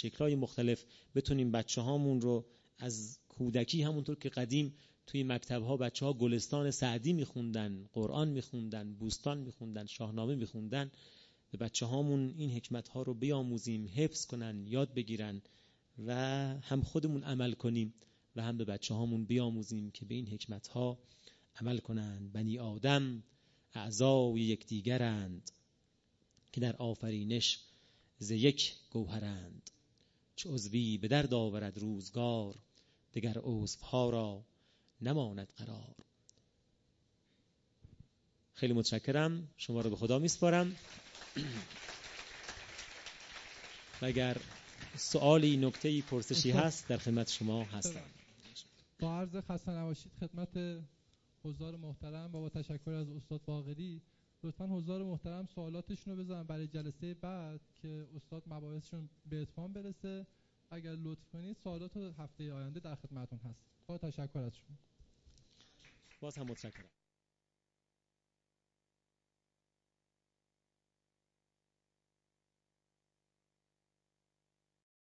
شکل‌های مختلف بتونیم بچه‌هامون رو از کودکی، همونطور که قدیم توی مکتب‌ها بچه‌ها گلستان سعدی می‌خوندن، قرآن می‌خوندن، بوستان می‌خوندن، شاهنامه می‌خوندن، به بچه‌هامون این حکمت‌ها رو بیاموزیم، حفظ کنن، یاد بگیرن و هم خودمون عمل کنیم و هم به بچه‌هامون بیاموزیم که به این حکمت‌ها عمل کنن. بنی آدم اعضای یکدیگرند، که در آفرینش ز یک گوهرند. چه عضوی به درد آورد روزگار، دگر عضوها را نماند قرار. خیلی متشکرم، شما رو به خدا میسپارم. و اگر سوالی، نکته‌ای، پرسشی هست در خدمت شما هستم. با عرض خسته نباشید خدمت حضار محترم و با تشکر از استاد باقری، لطفاً حضار محترم سوالاتشون رو بذارن برای جلسه بعد که استاد مباحثشون به اتمام برسه. اگر لطف کنید سوالات هفته آینده در خدمتتون هست. با تشکر از شما. باز هم متشکرم.